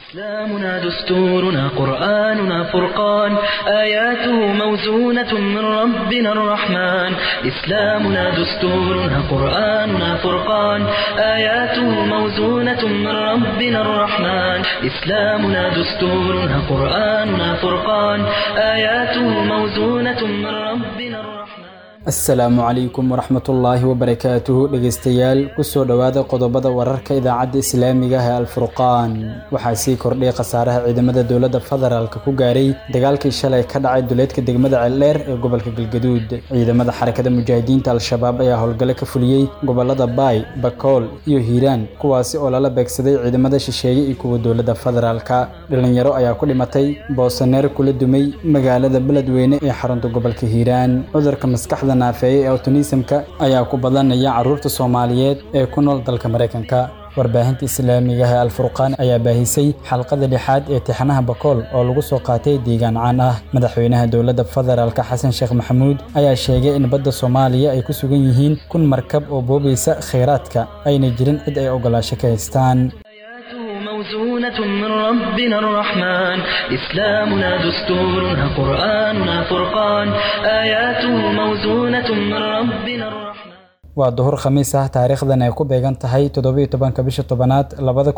إسلامنا دستورنا قرآننا فرقان آياته موزونة من ربنا الرحمن إسلامنا دستورنا قرآننا فرقان آياته موزونة من ربنا الرحمن إسلامنا دستورنا قرآننا فرقان آياته موزونة من ربنا الرحمن السلام عليكم ورحمة الله وبركاته dhageystayaal kusoo dhawaada qodobada wararka idaacadda islaamiga ah ee Al-Furqaan waxa sii kordhay qasaaraha ciidamada dawladda federaalka ku gaaray dagaalkii shalay ka dhacay duleedka degmada Ceeldheer ee gobolka Galgaduud ciidamada xarakada mujaahidiinta al-shabaab ayaa howlgalo ka fuliyay gobolada Baay, Bakool iyo Hiiraan kuwaas oo lala beegsaday ciidamada shisheeye iyo kuwa dawladda federaalka dhalinyaro ayaa ku dhimatay boosaneer kula dumay magaalada Beledweyne ee xarunta gobolka Hiiraan cudurka maskaxda naafeeyay ee autism-ka ayaa ku badanaya caruurta Soomaaliyeed ee ku nool dalka Mareykanka warbaahinta islaamiga ah ee Al-Furqaan ayaa baahisay xalqada lixaad ee tixanaha Bakool oo lagu soo qaatay deegaan caan ah madaxweynaha dawladda federaalka Xasan Sheekh Maxamuud ayaa sheegay in badda Soomaaliya ay ku sugan yihiin kun markab oo boobaysa kheyraadka ayna jirin cid ay ogolaasho ka haystaan موزونة من ربنا الرحمن إسلامنا دستورنا قرآننا فرقان آياته موزونة من ربنا الرحمن waa duhur khamiis ah taariikhdan ay ku beegan tahay 17 bisha tobanaad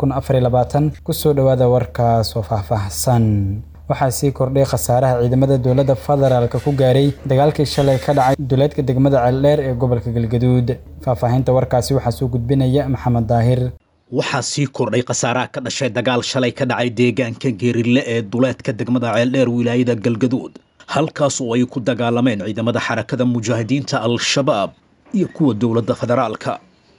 2024 ku soo dhawaada warkaas oo faahfaahsan waxaa sii kordhay qasaaraha ciidamada dawladda federaalka ku gaaray dagaalkii shalay ka dhacay duleedka degmada Ceeldheer ee gobolka Galgaduud faahfaahinta warkaasi waxaa soo gudbinaya Maxamed Daahir waxaa sii kordhay qasaaraha ka dhashay dagaal shalay ka dhacay deegaanka Geerille ee duleedka degmada Ceeldheer wilaayada Galgaduud halkaas oo ay ku dagaalameen ciidamada xarakada mujaahidiinta al-shabaab iyo kuwa dawladda federaalka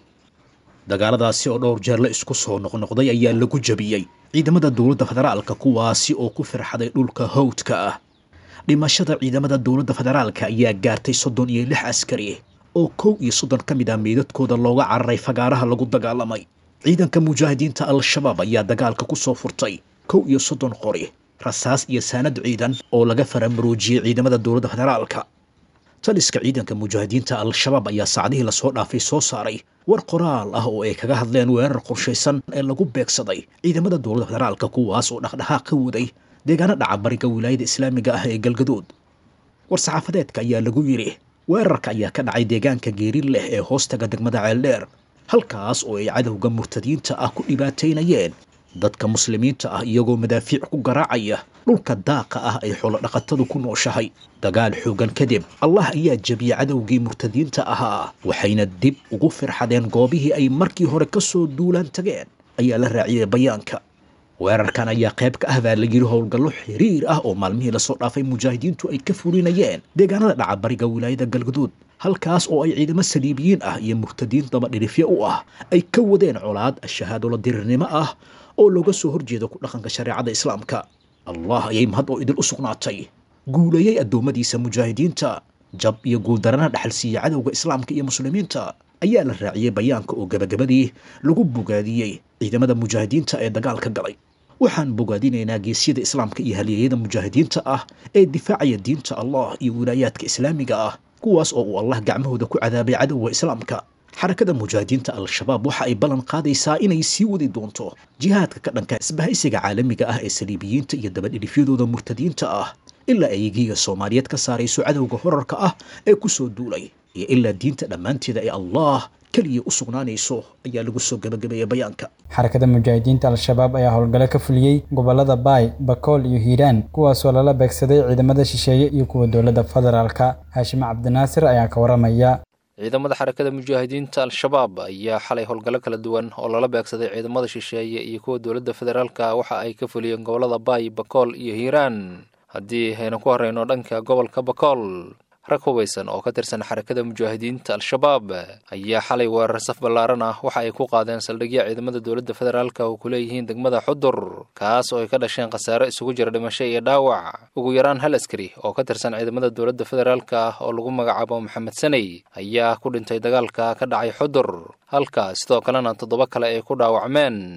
dagaaladaasi oo dhowr jeer la isku soo noqnoqday ayaa lagu jabiyay ciidamada dawladda federaalka kuwaasi oo ku firxaday dhulka hawdka ah dhimashada ciidamada dawladda federaalka ayaa gaartay 36 askari oo 31 ka mid ah meedadkooda looga cararay fagaaraha lagu dagaalamay ciidanka mujaahidiinta al-shabaab ayaa dagaalka ku soo furtay 31 qori rasaas iyo saanad ciidan oo laga faramaroojiyay ciidamada dawladda federaalka taliska ciidanka mujaahidiinta al-shabaab ayaa saacadihii la soo dhaafay soo saaray war qoraal ah oo ay kaga hadleen weerar qorshaysan ee lagu beegsaday ciidamada dawladda federaalka kuwaas oo dhaqdhaqaaq ka waday deegaano dhaca bariga wilaayada islaamiga ah ee Galgaduud war saxaafadeedka ayaa lagu yiri weerarka ayaa ka dhacay deegaanka Geerille ee hoostaga degmada Ceeldheer halkaas oo ay cadawga murtadiinta ah ku dhibaateynayeen dadka muslimiinta ah iyagoo madaafiic ku garaacaya dhulka daaqa ah ay xoolo dhaqatadu ku nooshahay dagaal xoogan kadib Allah ayaa jabiyay cadawgii murtadiinta ahaa waxayna dib ugu firxadeen goobihii ay markii hore ka soo duulaan tageen ayaa la raaciyay bayaanka weerarkan ayaa qayb ka ah baa la yiri howlgallo xiriir ah oo maalmihii la soo dhaafay mujaahidiintu ay ka fulinayeen deegaanada dhaca bariga wilaayada Galgaduud halkaas oo ay ciidamo saliibiyiin ah iyo murtadiin daba dhirifyo u ah ay ka wadeen colaad shahaado la dirirnimo ah oo looga soo horjeedo ku dhaqanka shariicada islaamka Allah ayay mahad oo idin u sugnaatay guulayay adoomadiisa mujaahidiinta jab iyo guuldarana dhaxal siiyay cadawga islaamka iyo muslimiinta ayaa la raaciyay bayaanka oo gabagabadii lagu bogaadiyay ciidamada mujaahidiinta ee dagaalka galay waxaan bogaadinaynaa geesiyada islaamka iyo halyeeyada mujaahidiinta ah ee difaacaya diinta Allah iyo wilaayaadka islaamiga ah kuwaas oo uu Allah gacmahooda ku cadaabay cadawga islaamka xarakada mujaahidiinta al-shabaab waxa ay balan qaadaysaa inay sii wadi doonto jihaadka ka dhanka isbahaysiga caalamiga ah ee saliibiyiinta iyo dabadhifyadooda murtadiinta ah ilaa ay giga Soomaaliyeed ka saarayso cadawga horarka ah ee ku soo duulay iyo ilaa diinta dhamaanteeda ay Allah kaliya u sugnaanayso ayaa lagu soo gabagabeeyay bayaanka xarakada mujaahidiinta al-shabaab ayaa howlgalo ka fuliyay gobolada Baay, Bakool iyo Hiiraan kuwaas oo lala beegsaday ciidamada shisheeye iyo kuwa dawladda federaalka Haashim Cabdinaasir ayaa ka waramaya ciidamada xarakada mujaahidiinta al-shabaab ayaa xalay howlgallo kala duwan oo lala beegsaday ciidamada shisheeye iyo kuwa dawladda federaalka waxa ay ka fuliyeen gobolada Baay, Bakool iyo Hiiraan haddii aynu ku horeyno dhanka gobolka Bakool rag hubeysan oo ka tirsan xarakada mujaahidiinta al-shabaab ayaa xalay weerar saf ballaaran ah waxa ay ku qaadeen saldhigyo ciidamada dawladda federaalka oo ku leeyihiin degmada Xudur kaas oo ay ka dhasheen khasaare isugu jira dhimasho iyo dhaawac ugu yaraan hal askari oo ka tirsan ciidamada dawladda federaalka oo lagu magacaabo Maxamed Sanay ayaa ku dhintay dagaalka ka dhacay Xudur halka sidoo kalena 7 kale ay ku dhaawacmeen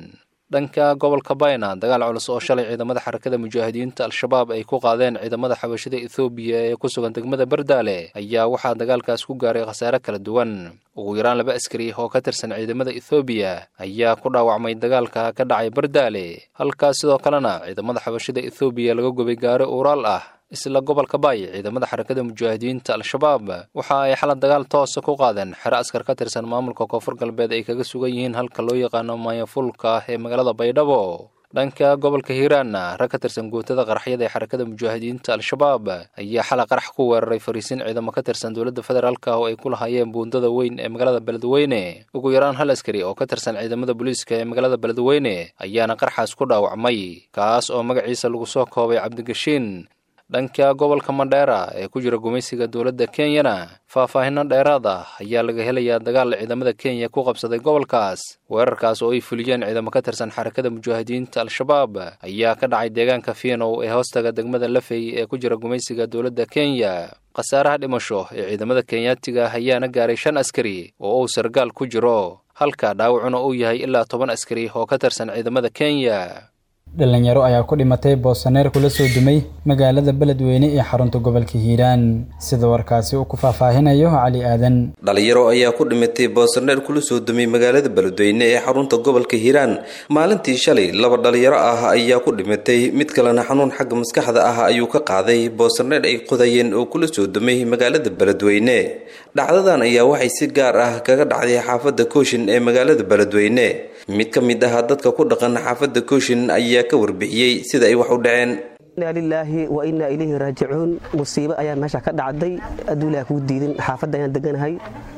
dhanka gobolka bayna dagaal culus oo shalay ciidamada xarakada mujaahidiinta al-shabaab ay ku qaadeen ciidamada xabashida ethoobiya ee ku sugan degmada bardaale ayaa waxaa dagaalkaas ku gaaray khasaare kala duwan ugu yaraan 2 askari oo ka tirsan ciidamada ethoobiya ayaa ku dhaawacmay dagaalka ka dhacay bardaale halkaas sidoo kalena ciidamada xabashida ethoobiya laga gubay gaari uuraal ah isla gobolka Bay ciidamada xarakada mujaahidiinta al-shabaab waxa ay xalad dagaal toos ku qaadeen xero askar ka tirsan maamulka koonfur galbeed ay kaga sugan yihiin halka loo yaqaano Maayafulka ee magaalada Baydhabo dhanka gobolka Hiiraan rag ka tirsan guutada qaraxyada ee xarakada mujaahidiinta al-shabaab ayaa xalaq qarax ku weeraray fariisin ciidamo ka tirsan dowladda federaalka oo ay ku lahaayeen buundada weyn ee magaalada Beledweyne ugu yaraan 1 askari oo ka tirsan ciidamada booliiska ee magaalada Beledweyne ayaana qaraxaas ku dhaawacmay kaas oo magaciisa lagu soo koobay Cabdigashiin dhanka gobolka Mandheera ee ku jira gumaysiga dowladda Kenya faahfaahin dheeraad ah ayaa laga helayaa dagaal ciidamada Kenya ku qabsaday gobolkaas weerarkaas oo ay fuliyeen ciidamo ka tirsan xarakada mujaahidiinta al-shabaab ayaa ka dhacay deegaanka Fiino ee hoostaga degmada Lafey ee ku jira gumaysiga dowladda Kenya qasaaraha dhimasho ee ciidamada Kenyaatiga ayaana gaaray 5 askari oo uu sargaal ku jiro halka dhaawacuna uu yahay ilaa 10 askari oo ka tirsan ciidamada Kenya dhalinyaro ayaa ku dhimatay boosaneer kula soo dumay magaalada Beledweyne ee xarunta gobolka Hiiraan sida warkaasi uu ku faahfaahinayo Cali Aadan dhalinyaro ayaa ku dhimatay boosaneer kula soo dumay magaalada Beledweyne ee xarunta gobolka Hiiraan maalintii shalay 2 dhalinyaro ah ayaa ku dhimatay mid kalena xanuun xagga maskaxda ah ayuu ka qaaday boosaneer ay qodayeen oo kula soo dumay magaalada Beledweyne dhacdadan ayaa waxay si gaar ah kaga dhacday xaafadda Kooshin ee magaalada Beledweyne mid ka mid ah dadka ku dhaqan xaafadda Kooshin ayaa ka warbixiyay sida ay wax u dhaceen inna lillahi wa inna ilayhi raaji'uun musiibo ayaa meesha ka dhacday aduulaa ku diidin xaafadda ayaan deganahay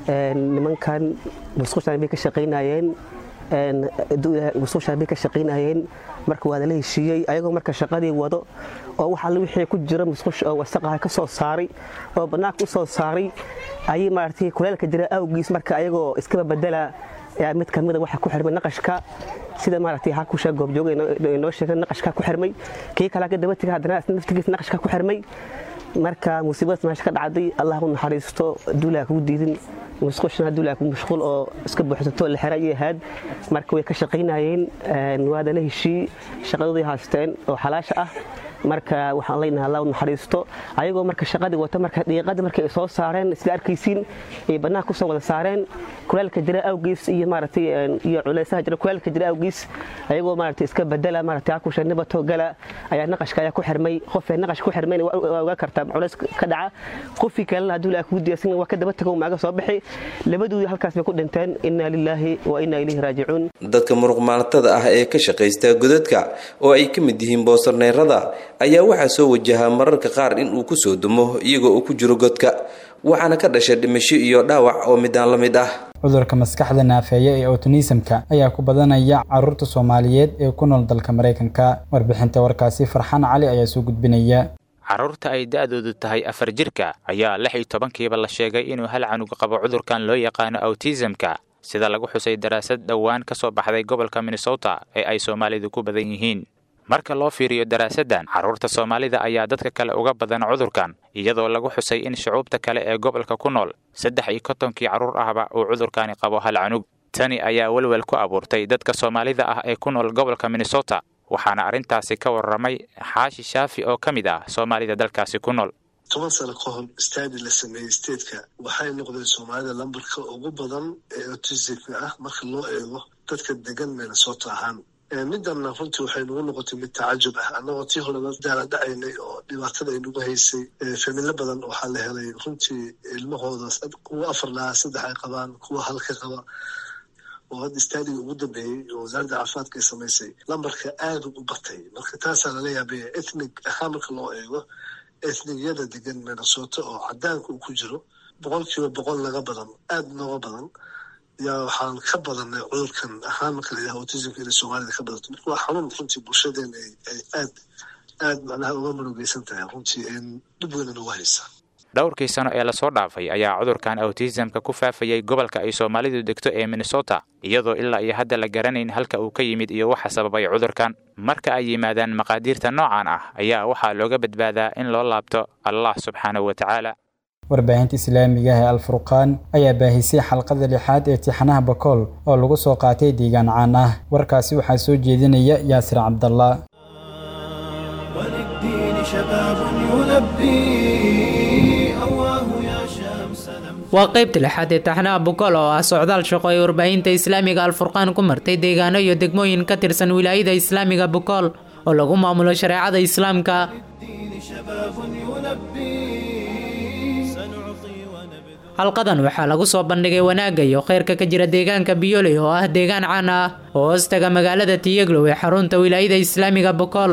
nimankan musqushaan bay ka shaqeynayeen musqushaan bay ka shaqeynayeen marka waa la heshiiyay ayagoo marka shaqadii wado oo waxa la wixii ku jira musqush oo wasaqaha ka soo saaray oo banaanka u soo saaray ayay maartay kuleelka jira awgiis marka ayagoo iska bedela mid kamid ah waxa ku xirmay naqashka sida maartay ha ku sheeg goob joog inoo sheegay naqashka ku xirmay kii kala ka dabatiga hadana naftigiis naqashka ku xirmay marka musiibada meesha ka dhacday Allah uu naxariisto duulaa ku diidin musqushna duulaa ku mashquul oo iska buuxsato la xiray yahay marka way ka shaqeynayeen waada la heshii shaqadooda haasteen oo xalaash ah marka waxaan leenahay Allah uu naxariisto ayagoo marka shaqadii wata marka deeqada markay soo saareen isla arkaysiin ee banaanka ku soo wada saareen kuleelka jira awgiis iyo maartay iyo culaysaha jira kuleelka jira awgiis ayagoo maartay iska bedela maartay ku shanibato gala ayaa naqashka ayaa ku xirmay qof ee naqash ku xirmay waa kartaa culays ka dhaca qofi kale haduu la ku diyaarsan waa ka daba tago maaga soo bixi labadooda halkaas bay ku dhinteen inna lillahi wa inna ilayhi raaji'uun dadka muruq maalintada ah ee ka shaqeysta godadka oo ay ka mid yihiin boosarneerada ayaa waxa soo wajaha mararka qaar in uu ku soo dumo iyagoo uu ku jiro godka waxaana ka dhashay dhimasho iyo dhaawac oo midaan la mid ah cudurka maskaxda naafeeya ee autism-ka ayaa ku badanaya carruurta Soomaaliyeed ee ku nool dalka Mareykanka warbixinta warkaasi Farxaan Cali ayaa soo gudbinaya carruurta ay da'doodu tahay 4 jirka ayaa 16 la sheegay inuu hal canug qabo cudurkan loo yaqaan autism-ka sida lagu xusay daraasad dhawaan ka soo baxday gobolka Minnesota ee ay Soomaalidu ku badan yihiin marka loo fiiriyo daraasadan carruurta Soomaalida ayaa dadka kale uga badan cudurkan iyadoo lagu xusay in shucuubta kale ee gobolka ku nool 53 carruur ahba uu cudurkani qabo hal canug tani ayaa walwal ku abuurtay dadka Soomaalida ah ee ku nool gobolka Minnesota waxaana arintaasi ka waramay Xaashi Shaafi oo kamid ah Soomaalida dalkaasi ku nool 10 sano ka hor istaadi la sameeyay stateeka waxay noqdeen Soomaalida lambarka ugu badan ee autism ah marka loo eego dadka degan Minnesota ahaan midana runtii waxay nagu noqotay mid tacajub ah annagoo tii hore daala dhacaynay oo dhibaatada ay nagu haysay familyo badan waxaa la helay runtii ilmahooda kuwa 4 ay qabaan kuwa halka qaba oo hadda istaadiga ugu dambeeyay oo wasaaradda caafimaadka ay samaysay lambarka aad u batay marka taasaa lala yaabay ethnic ahaan marka loo eego ethniyada degan Minnesota oo cadaanka uu ku jiro 100% laga badan aad nooga badan yaa waxaan ka badanay cudurkan ahaan marka la yiraahdo autism-ka ee Soomaalida ka badato marka waa xanuun runtii bulshadeena ay aad macnaha uga murugaysan tahay runtii dib weyn ugu haysa dhowrkii sano ee la soo dhaafay ayaa cudurkan autism-ka ku faafayay gobolka ay Soomaalidu degto ee Minnesota iyadoo ilaa iyo hadda la garanayn halka uu ka yimid iyo waxa sababay cudurkan marka ay yimaadaan maqaadiirta noocan ah ayaa waxa looga badbaadaa in loo laabto Allah subhanahu wa ta'ala warbaahinta islaamiga ah ee alfurqaan ayaa baahisay xalqada 6 ee tixanaha bakool oo lagu soo qaatay deegaan caan ah warkaasi waxaa soo jeedinaya yaasir cabdallah waa qaybta 6 ee tixanaha bakool oo ah socdaal shaqo ee warbaahinta islaamiga alfurqaan ku martay deegaano iyo degmooyin ka tirsan wilaayada islaamiga bakool oo lagu maamulo shareecada islaamka halqadan waxaa lagu soo bandhigay wanaagga iyo khayrka ka jira deegaanka Biyoley oo ah deegaan caan ah oo hoostaga magaalada Tiyaglo ee xarunta wilaayada islaamiga bakool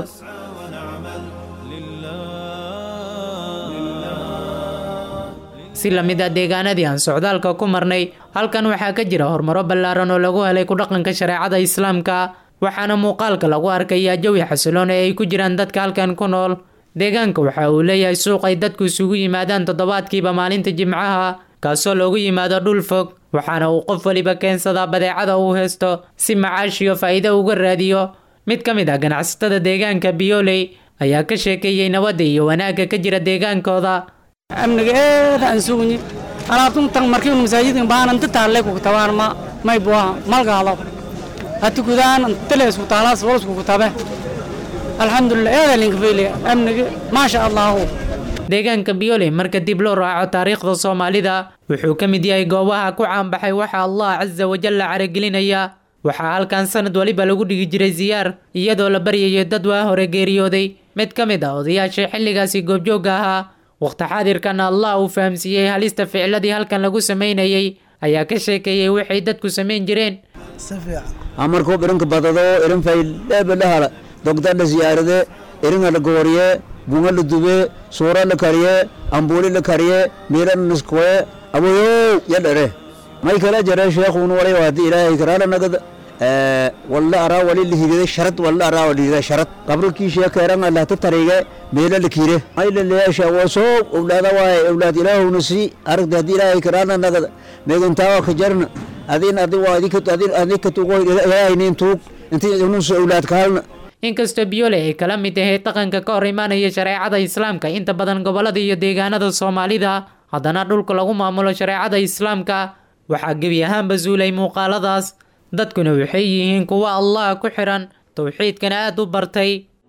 si lamid ah deegaanadii aan socdaalka ku marnay halkan waxaa ka jira horumaro ballaaran oo lagu helay ku dhaqanka shareecada islaamka waxaana muuqaalka lagu arkayaa jawi xasiloon ee ay ku jiraan dadka halkan ku nool deegaanka waxa uu leeyahay suuq ay dadku isugu yimaadaan toddobaadkiiba maalinta jimcaha kaasoo loogu yimaado dhul fog waxaana uu qof waliba keensadaa badeecada uu haysto si macaash iyo faa'iido uga raadiyo mid ka mid ah ganacsatada deegaanka Biyoley ayaa ka sheekeeyay nabadda iyo wanaagga ka jira deegaankooda amnigeeda aan sugni alaabtan tan markii masaajidka baanan taale ku tabaan may bua malgaalo hatukudaan talees ku taalaas walas ku tabe alxamdulillah eeda link feelay amniga ma sha Allah deegaanka Biyoley marka dib loo raaco taariikhda Soomaalida wuxuu ka mid yahay goobaha ku caan baxay waxa Allah Azza wa Jalla caragelinaya waxa halkan sanad waliba lagu dhigi jiray ziyaar iyadoo la baryayo dad waa hore geeriyooday mid ka mid ah odayaasha xilligaasi goobjooga ahaa waqti xaadirkan Allah uu fahamsiiyay halista ficilladii halkan lagu sameynayay ayaa ka sheekeeyay waxay dadku sameyn jireen amarkoo birinka badado irin faydabalahala dogdar la ziyaarade irin la gooriye bunga la dube suura la kariye ambuli la kariye miran niskoe abuyo yadare may kala jare sheekhu nu waray wadi ilaahay karaana nagada walla ara wali lihide sharad walla ara wali sharad qabrki sheekeeran Allah ta tariige meela la kiire ay la leesha waso awlaada waay awlaad ilaahu nasi aragda ilaahay karaana nagada meegantaa ka jarna adin ka tuqo ilaahay nin tuq intii inuu soo awlaad kaalna inkastoo Biyoley ay kala mid tahay dhaqanka ka hor imaanaya shareecada islaamka inta badan gobolada iyo deegaanada Soomaalida haddana dhulka lagu maamulo shareecada islaamka waxaa gebi ahaanba zuulay muuqaaladaas dadkuna waxay yihiin kuwa Allah ku xiran tawxiidkana aad u bartay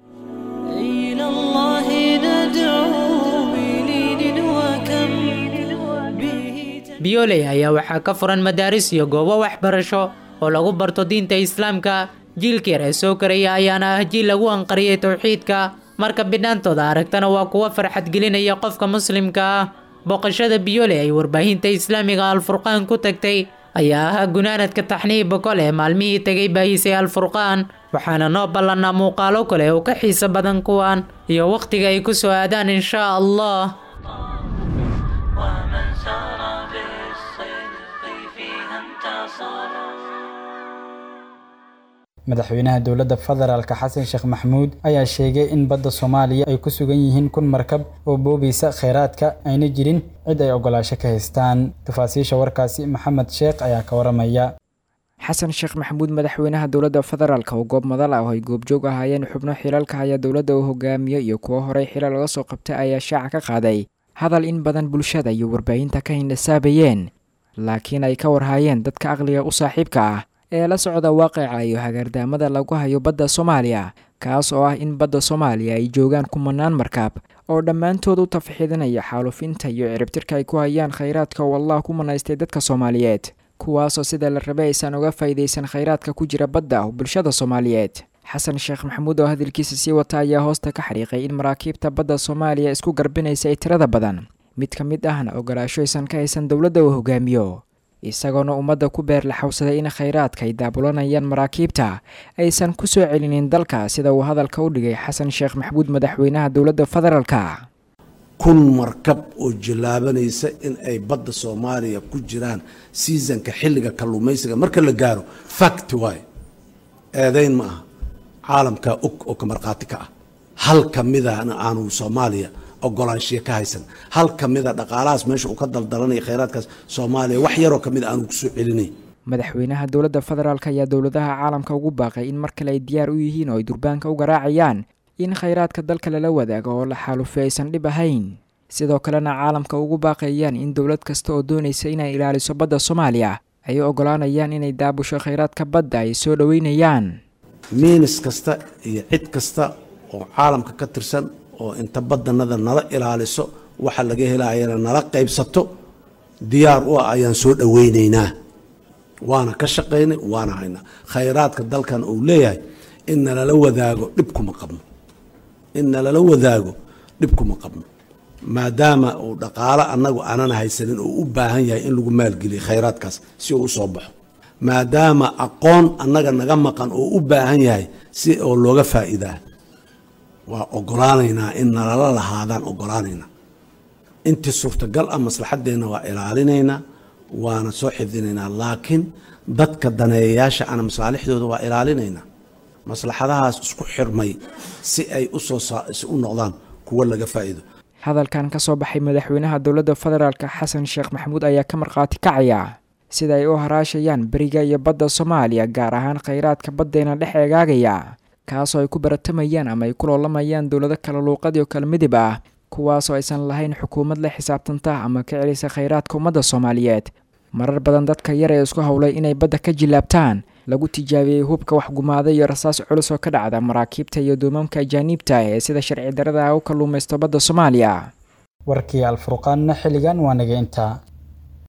Biyoley ayaa waxaa ka furan madaaris iyo goobo waxbarasho oo lagu barto diinta islaamka jiilka yar ee soo karaya ayaana ah jiil lagu anqariyay tawxiidka marka bidhaantooda aragtana waa kuwa farxad gelinaya qofka muslimka ah boqoshada Biyoley ay warbaahinta islaamiga alfurqaan ku tagtay ayaa ahaa gunaanadka taxniib bakool ee maalmihii tagay baahisay alfurqaan waxaana noo ballanaa muuqaalo kale oo ka xiiso badan kuwan iyo waqtiga ay ku soo aadaan insha Allah madaxweynaha dowladda federaalka xasan sheekh maxamuud ayaa sheegay in badda Soomaaliya ay ku sugan yihiin kun markab oo boobeysa kheyraadka ayna jirin cid ay ogolaasho ka haystaan tafaasiisha warkaasi maxamed sheekh ayaa ka waramaya xasan sheekh maxamuud madaxweynaha dowladda federaalka oo goob madal ah oo ay goobjoog ahaayeen xubno xilalka haya dowladda uu hogaamiyo iyo kuwa horey xilal laga soo qabtay ayaa shaaca ka qaaday hadal in badan bulshada iyo warbaahinta ka hindhasaabayeen laakiin ay ka warhaayeen dadka aqliga u saaxiibka ah ee la socda waaqica iyo hagaardaamada lagu hayo badda Soomaaliya kaas oo ah in badda Soomaaliya ay joogaan kumanaan markab oo dhammaantood u tafxiidanaya xaalufinta iyo ciribtirka ay ku hayaan kheyraadka oo Allah ku manaystay dadka Soomaaliyeed kuwaasoo sida la rabay aysan uga faa'iideysan kheyraadka ku jira badda bulshada Soomaaliyeed xasan sheekh maxamuud oo hadalkiisa sii wata ayaa hoosta ka xariiqay in maraakiibta badda Soomaaliya isku garbinaysa ay tirada badan mid ka mid ahna ogolaasho aysan ka haysan dowladda uu hogaamiyo isagoona ummadda ku beer la xawsaday in kheyraadka ay daabulanayaan maraakiibta aysan ku soo celinin dalka sida uu hadalka u dhigay xasan sheekh maxamuud madaxweynaha dowladda federaalka kun markab oo jilaabanaysa in ay badda Soomaaliya ku jiraan seasonka xilliga kalluumaysiga marka la gaaro fact way eedayn ma aha caalamka oo ka marqaati ka ah hal kamidana aanu Soomaaliya ogolaanshiya ka haysan hal kamida dhaqaalahaas meesha uu ka daldalanay kheyraadkaas Soomaaliya wax yar oo kamid aanu ku soo celinay madaxweynaha dowladda federaalka ayaa dowladaha caalamka ugu baaqay in markale ay diyaar u yihiin oo ay durbaanka u garaacayaan in kheyraadka dalka lala wadaago oo la xaalufiyo aysan dhib ahayn sidoo kalena caalamka ugu baaqayaan in dowlad kasta oo doonaysa inay ilaaliso badda soomaaliya ay ogolaanayaan inay daabusho khayraadka badda ay soo dhoweynayaan. miinis kasta iyo cid kasta oo caalamka ka tirsan oo inta badanada nala ilaaliso waxa laga helayana nala qaybsato diyaar u ah ayaan soo dhoweynaynaa, waana ka shaqaynay, waana haynaa. khayraadka dalkan uu leeyahay in nalala wadaago dhibkuma qabno, in nalala wadaago dhibkuma qabno, maadaama uu dhaqaale annagu aanan haysanin oo u baahan yahay in lagu maalgeliyo khayraadkaas si uu u soo baxo, maadaama aqoon annaga naga maqan oo u baahan yahay si oo looga faa'iidaa, waa ogolaanaynaa in nalala lahaadaan ogolaanaynaa. intii suurtagal ah maslaxaddeenna waa ilaalinaynaa, waana soo xifdinaynaa, laakiin dadka daneeyayaasha ana masaalixdooda waa ilaalinaynaa. maslaxadahaas isku xirmay si ay u noqdaan kuwo laga faa'iido. hadalkan ka soo baxay madaxweynaha dowladda federaalka xasan sheekh maxamuud ayaa ka markhaati kacaya sida ay u haraashayaan beriga iyo badda soomaaliya, gaar ahaan khayraadka baddeena dhex eegaagaya, kaasoo ay ku baratamayaan ama ay ku loolamayaan dowlado kala luuqad iyo kala midib ah, kuwaasoo aysan lahayn xukuumad la xisaabtanta ama ka celisa khayraadka ummadda soomaaliyeed. marar badan dadka yar ee isku howlay inay badda ka jilaabtaan lagu tijaabiyey hubka waxgumaaday iyo rasaas culus oo ka dhacda maraakiibta iyo duumamka ajaaniibta ee sida sharci darrada ah u kalluumaysto badda soomaaliya. warkii alfurqaanna xilligan waa naga intaa.